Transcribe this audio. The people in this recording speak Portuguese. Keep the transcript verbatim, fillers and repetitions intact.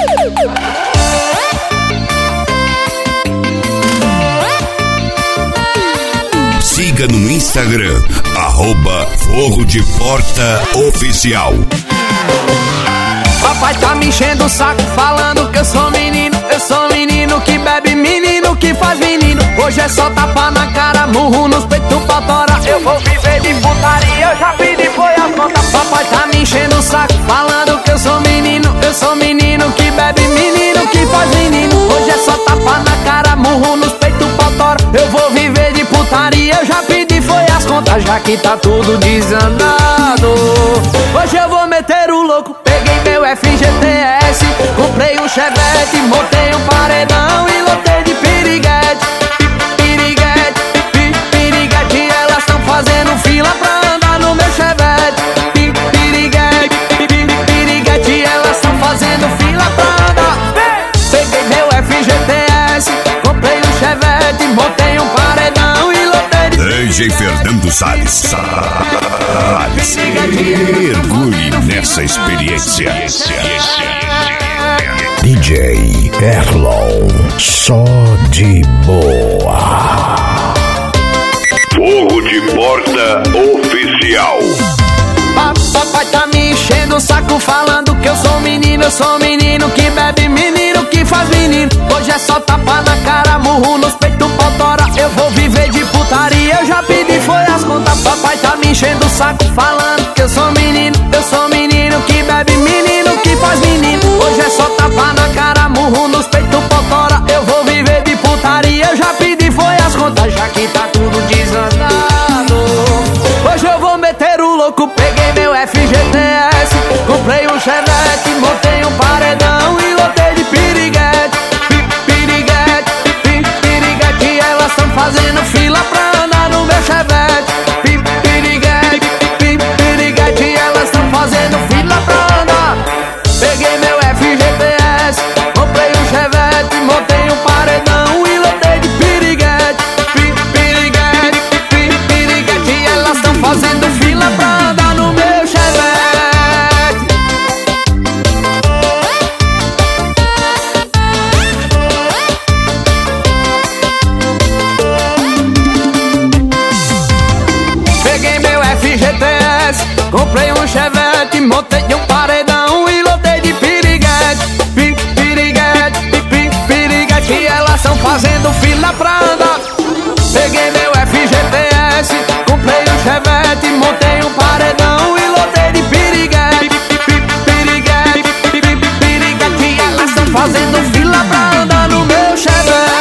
Siga no Instagram, arroba Forro de Porta Oficial. Papai tá me enchendo o saco falando que eu sou menino. Eu sou menino que bebe, menino que faz menino. Hoje é só tapa na cara, murro nos peitos pra torar. Eu vou viver de putaria, eu já pedi, foi a conta. Papai tá me enchendo o saco falando que eu sou menino. Eu sou menino que bebe, menino que faz menino. Hoje é só tapa na cara, murro nos peitos pra torar. Eu vou viver de putaria, eu já pedi, foi as contas. Já que tá tudo desandado, hoje eu vou meter o louco. Peguei meu F G T S, comprei um Chevette, montei um paredão e lotei de piriguete. Piriguete, piriguete, elas tão fazendo fila pra andar no meu Chevette. Piriguete, piriguete, elas tão fazendo fila pra andar. Peguei meu F G T S, comprei um Chevette, montei um paredão e lotei de D J Fernando Salles. Salles. Mergulhe nessa experiência. D J Erlon, só de boa. Forro de Porta Oficial. Papai tá me enchendo o saco falando que eu sou menino. Eu sou menino que bebe, menino que faz menino. Hoje é só tapa na cara, murro nos peitos, potora. Eu vou viver de putaria, eu já pedi, foi as contas. Papai tá me enchendo o saco falando que eu sou menino. Eu sou menino que bebe, menino que faz menino. Hoje é só tapa na cara, murro nos peitos, potora. Eu vou viver de putaria, eu já pedi, foi as contas. Já que tá tudo desandado, hoje eu vou meter o louco. Peguei meu F G T S, comprei um Chevette, montei um paredão e lotei de piriguete. Piriguete, piriguete, elas tão fazendo fila pra andar no meu Chevette. Piriguete, piriguete, elas tão fazendo fila pra andar. Peguei meu F G T S, comprei um Chevette, montei um paredão e lotei de piriguete. Piriguete, piriguete, elas tão fazendo fila pra andar no meu Chevette. Peguei meu F G T S, comprei um Chevette, montei um paredão e lotei de piriguete. Piriguete, piriguete, elas tão fazendo fila pra andar. Peguei meu F G T S, comprei um Chevette, montei um paredão e lotei de piriguete. Piriguete, piriguete, elas tão fazendo fila pra andar no meu Chevette.